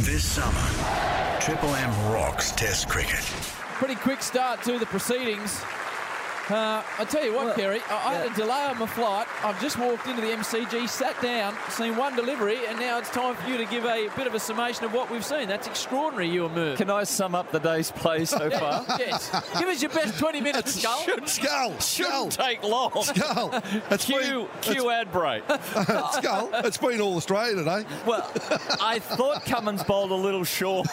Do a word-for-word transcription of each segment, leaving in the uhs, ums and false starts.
This summer, Triple M rocks Test cricket. Pretty quick start to the proceedings. Uh, I tell you what, well, Kerry, I, I had a delay on my flight. I've just walked into the M C G, sat down, seen one delivery, and now it's time for you to give a bit of a summation of what we've seen. That's extraordinary, you and Merv. Can I sum up the day's play so far? Yes. Give us your best twenty minutes, Skull. Should, Skull. Shouldn't Skull. take long. Skull. It's Cue, been, cue ad break. Skull. It's been all Australia today. Well, I thought Cummins bowled a little short.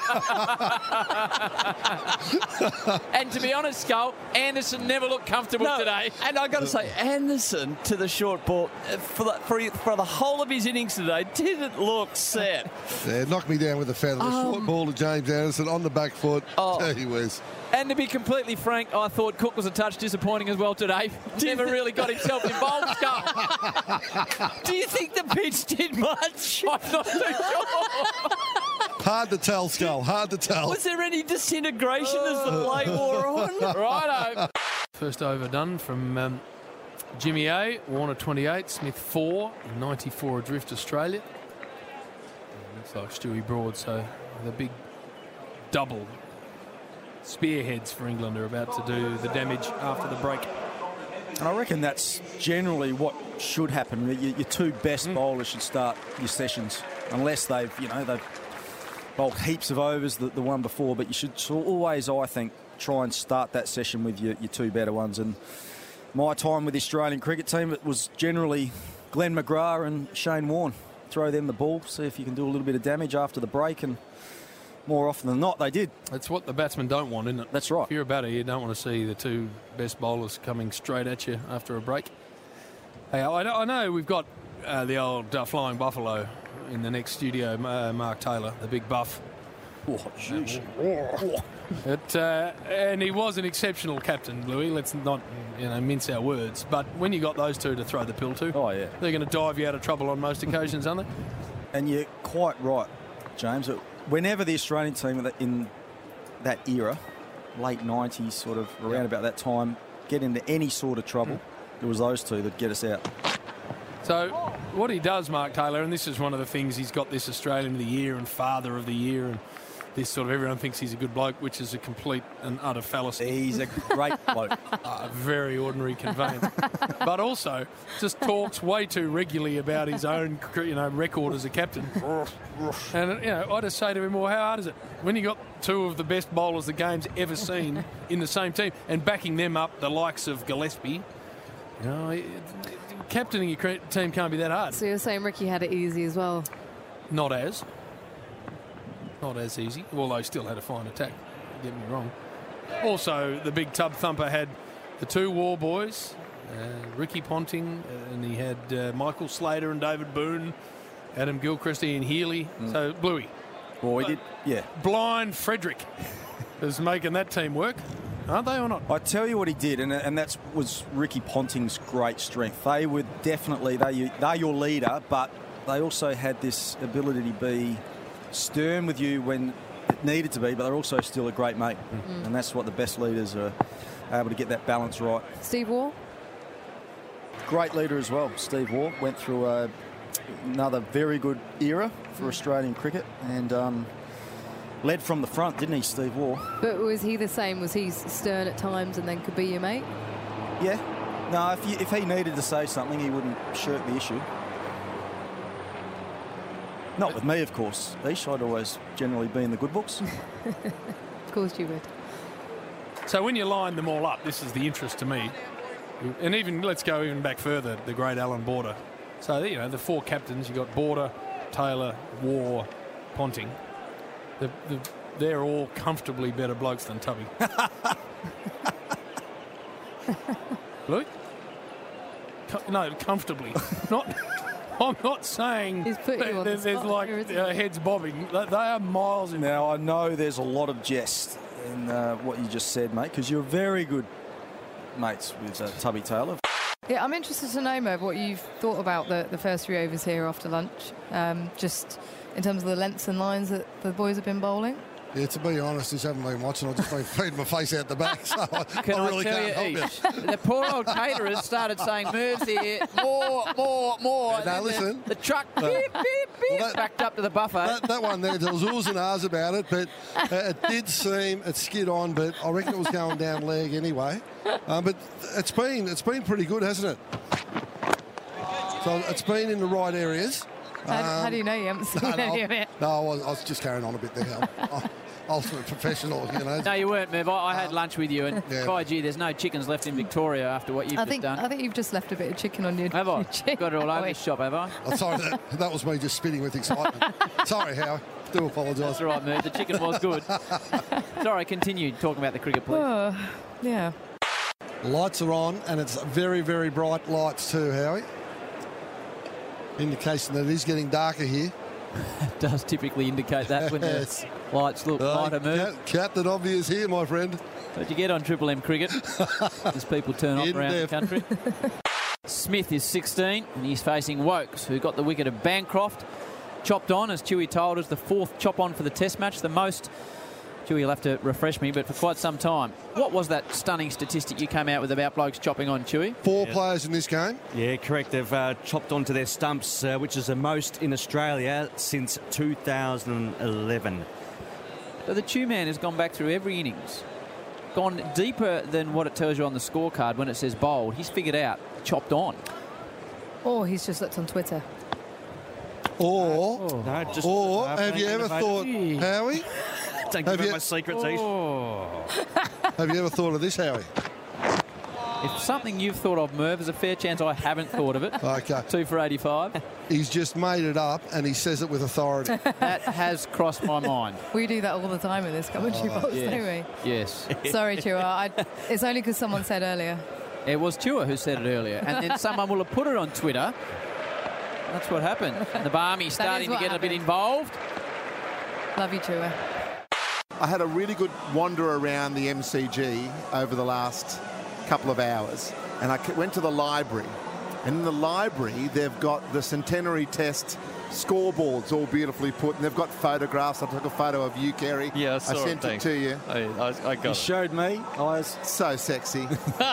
And to be honest, Skull, Anderson never looked comfortable No, today. And I've got to say, Anderson to the short ball, for the, for, for the whole of his innings today, didn't look set. Yeah, knocked me down with a feather. The Um, short ball to James Anderson on the back foot. Oh. He was. And to be completely frank, I thought Cook was a touch disappointing as well today. Never really got himself involved, Skull. Do you think the pitch did much? I'm not too sure. Hard to tell, Skull. Hard to tell. Was there any disintegration as the play wore on? Righto. First over done from um, Jimmy A, Warner twenty-eight, Smith four, ninety-four adrift Australia. Looks like Stewie Broad, so the big double spearheads for England are about to do the damage after the break. And I reckon that's generally what should happen. Your, your two best mm. bowlers should start your sessions, unless they've, you know, they've bowled heaps of overs the, the one before. But you should always, I think, try and start that session with your, your two better ones. And my time with the Australian cricket team, it was generally Glenn McGrath and Shane Warne. Throw them the ball, see if you can do a little bit of damage after the break, and more often than not, they did. That's what the batsmen don't want, isn't it? That's right. If you're a batter, you don't want to see the two best bowlers coming straight at you after a break. Hey, I know, I know we've got uh, the old uh, Flying Buffalo in the next studio, uh, Mark Taylor, the big buff. Oh, jeez. But, uh, and he was an exceptional captain, Louis. Let's not, you know, mince our words. But when you got those two to throw the pill to, oh yeah, they're going to dive you out of trouble on most occasions, aren't they? And you're quite right, James. Whenever the Australian team in that era, late nineties, sort of around yep. about that time, get into any sort of trouble, mm. it was those two that get us out. So what he does, Mark Taylor, and this is one of the things, he's got this Australian of the Year and Father of the Year, and this sort of, everyone thinks he's a good bloke, which is a complete and utter fallacy. He's a great bloke. A very ordinary conveyance. But also just talks way too regularly about his own, you know, record as a captain. And, you know, I just say to him, well, how hard is it? When you got two of the best bowlers the game's ever seen in the same team and backing them up, the likes of Gillespie, you know, it, captaining your team can't be that hard. So you're saying Ricky had it easy as well? Not as. Not as easy, although he still had a fine attack, don't get me wrong. Also, the big tub thumper had the two war boys, uh, Ricky Ponting, uh, and he had uh, Michael Slater and David Boone, Adam Gilchrist, Ian Healy. Mm. So, Bluey. Well, we did, yeah. Blind Frederick is making that team work, aren't they, or not? I tell you what he did, and and that was Ricky Ponting's great strength. They were definitely, they, they're your leader, but they also had this ability to be stern with you when it needed to be, but they're also still a great mate. Mm. And that's what the best leaders are able to get that balance right. Steve Waugh? Great leader as well. Steve Waugh went through a, another very good era for Australian cricket, and um, led from the front, didn't he, Steve Waugh? But was he the same? Was he stern at times and then could be your mate? Yeah. No, if, you, if he needed to say something, he wouldn't shirk the issue. Not with me, of course. Ish, I'd always generally be in the good books. Of course you would. So when you line them all up, this is the interest to me. And even, let's go even back further, the great Alan Border. So, you know, the four captains, you've got Border, Taylor, Waugh, Ponting. The, the, they're all comfortably better blokes than Tubby. Luke? Com- no, comfortably. Not... I'm not saying He's put you on there's, the there's spot like here, uh, heads bobbing. They are miles in. Now, I know there's a lot of jest in uh, what you just said, mate, because you're very good mates with uh, Tubby Taylor. Yeah, I'm interested to know, Merv, what you've thought about the, the first three overs here after lunch, um, just in terms of the lengths and lines that the boys have been bowling. Yeah, to be honest, just haven't been watching. I've just been feeding my face out the back, so I, Can I I, really tell can't you, help Each, the poor old caterers started saying, Merv's here, more, more, more. Yeah, And no, then listen. The, the truck, beep, beep, beep, Well, that- backed up to the buffet. That, that one there, there was oohs and ahs about it, but uh, it did seem it skid on, but I reckon it was going down leg anyway. Um, but it's been it's been pretty good, hasn't it? So it's been in the right areas. How, how do you know you haven't seen No, any no, of it? no, I was, I was just carrying on a bit there. I'm, I'm ultimate professional, you know. No, you weren't, Merv. I, I had lunch with you, and Yeah. by gee, there's no chickens left in Victoria after what you've I just think done. I think you've just left a bit of chicken on your. have I? your chin. Got it all over Oh, the shop, have I? I'm sorry, that, that was me just spitting with excitement. Sorry, Howie. Do apologise. That's all right, Merv. The chicken was good. Sorry, continue talking about the cricket, please. Oh, yeah. Lights are on, and it's very, very bright lights too, Howie. Indication that it is getting darker here. It does typically indicate that when Yes. the lights look lighter, Uh, Merv. Cap- Captain Obvious here, my friend. What'd you get on Triple M cricket as people turn up In around depth. the country? Smith is sixteen and he's facing Wokes, who got the wicket of Bancroft. Chopped on, as Chewy told us, the fourth chop on for the Test match, the most. Chewy will have to refresh me, but for quite some time. What was that stunning statistic you came out with about blokes chopping on, Chewy? Four players in this game. Yeah, correct. They've uh, chopped onto their stumps, uh, which is the most in Australia since two thousand eleven. So the Chew man has gone back through every innings, gone deeper than what it tells you on the scorecard when it says bowled. He's figured out chopped on. Or he's just looked on Twitter. Or, No, just or uh, have you being ever thought, innovative. Howie? Don't have give you- away my secrets, East. Have you ever thought of this, Howie? If something you've thought of, Merv, there's a fair chance I haven't thought of it. Okay. Two for eighty-five. He's just made it up, and he says it with authority. That has crossed my mind. We do that all the time in this commentary box, Yes. don't Yes. we? Sorry, Chua. I, it's only because someone said earlier. It was Tua who said it earlier. And then someone will have put it on Twitter. That's what happened. And the Barmy starting to what get a bit happened. involved. Love you, Chua. I had a really good wander around the M C G over the last couple of hours, and I c- went to the library. And in the library, they've got the Centenary Test scoreboards all beautifully put, and they've got photographs. I took a photo of you, Kerry. Yeah, I saw it, sent it, thanks. to you. I, I, I He got it. showed me. I was So sexy.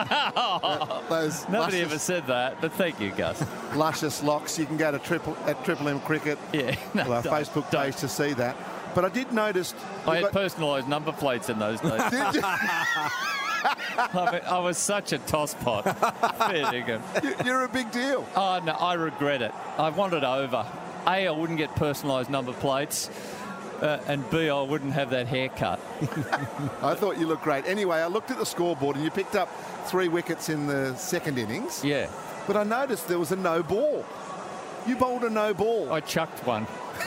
Those Nobody luscious, ever said that, but thank you, Gus. luscious locks. You can go to triple at Triple M Cricket, Yeah. No, well, our don't, Facebook don't. page to see that. But I did notice. I you've had got- personalised number plates in those days. Did you? I, mean, I was such a tosspot. Fair dinkum. You're a big deal. Oh, no, I regret it. I want it over. A, I wouldn't get personalised number plates. Uh, and B, I wouldn't have that haircut. I thought you looked great. Anyway, I looked at the scoreboard and you picked up three wickets in the second innings. Yeah. But I noticed there was a no ball. You bowled a no ball. I chucked one.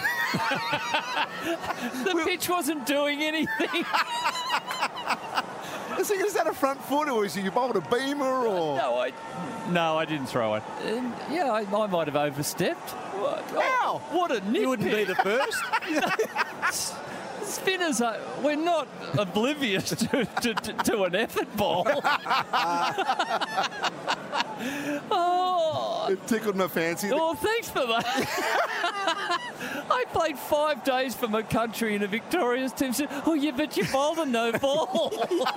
The pitch wasn't doing anything. I was thinking, is that a front foot or is you bowled a beamer or? No, I, no, I didn't throw it. And yeah, I, I might have overstepped. What, How? Oh, what a nitpick. You wouldn't be the first. Spinners are, we're not oblivious to, to, to, to an effort ball. Oh, It tickled my fancy. well, thanks for that. I played five days for my country in a Victoria's team. Said, oh, yeah, but you bowled a no ball.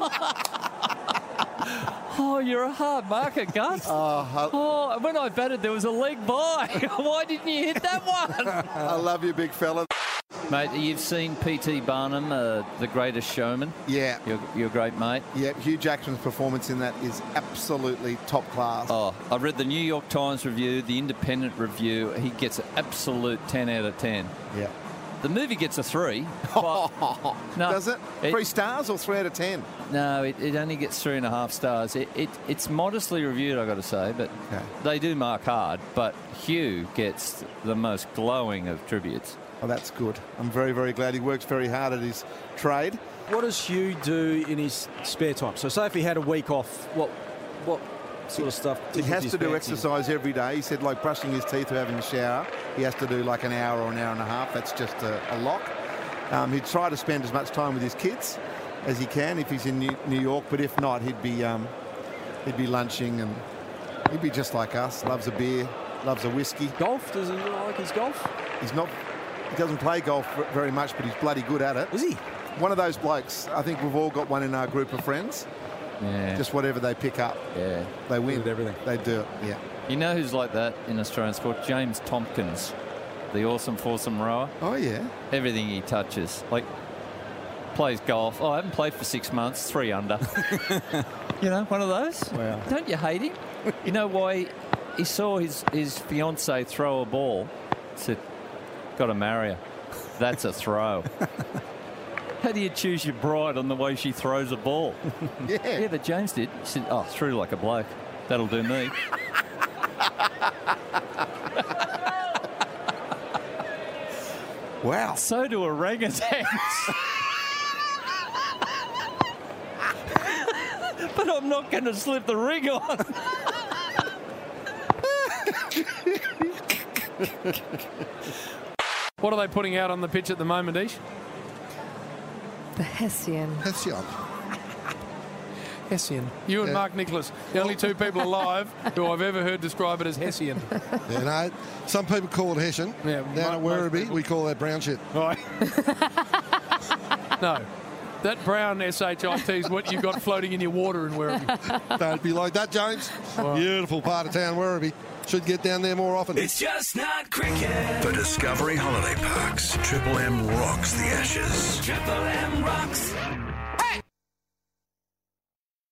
Oh, you're a hard marker, Gus. Oh, Oh, and when I batted, there was a leg by. Why didn't you hit that one? I, I love you, big fella. Mate, you've seen P T Barnum, uh, The Greatest Showman. Yeah, Your, your great mate. yeah. Hugh Jackman's performance in that is absolutely top class. Oh, I read the New York Times review, the Independent review. He gets an absolute ten out of ten. Yeah. The movie gets a three. but- no, Does it? Three stars or three out of ten? No, it, it only gets three and a half stars. It, it It's modestly reviewed, I've got to say, but Okay. they do mark hard. But Hugh gets the most glowing of tributes. Oh, that's good. I'm very, very glad he works very hard at his trade. What does Hugh do in his spare time? So, say if he had a week off, what what sort of stuff? He tickles has his to do fancy? exercise every day. He said, like brushing his teeth or having a shower, he has to do like an hour or an hour and a half. That's just a, a lock. Um, he'd try to spend as much time with his kids as he can if he's in New, New York, but if not, he'd be um, he'd be lunching and he'd be just like us. Loves a beer, loves a whiskey. Golf? Does he like his golf? He's not. He doesn't play golf v- very much, but he's bloody good at it. Is he? one of those blokes. I think we've all got one in our group of friends. Yeah. Just whatever they pick up, yeah. they win. With everything. They do it, yeah. You know who's like that in Australian sport? James Tompkins, the awesome foursome rower. Oh, yeah. Everything he touches. Like, plays golf. Oh, I haven't played for six months, three under. You know, one of those. Wow. Don't you hate him? You know why? He saw his, his fiancée throw a ball. Said, got to marry her. That's a throw. How do you choose your bride on the way she throws a ball? Yeah. Yeah, but James did. He said, oh, threw like a bloke. That'll do me. Wow. So do orangutans. But I'm not going to slip the ring on. What are they putting out on the pitch at the moment, Ish? The Hessian. Hessian. Hessian. You and Yeah. Mark Nicholas, the only two people alive who I've ever heard describe it as Hessian. Yeah, no, some people call it Hessian. Yeah, Down mo- at most Werribee, people. we call that brown shit. Right. No. That brown S H I T is what you got floating in your water in Werribee. Don't be like that, James. Beautiful part of town, Werribee. Should get down there more often. It's just not cricket. For Discovery Holiday Parks, Triple M rocks the Ashes. Triple M rocks.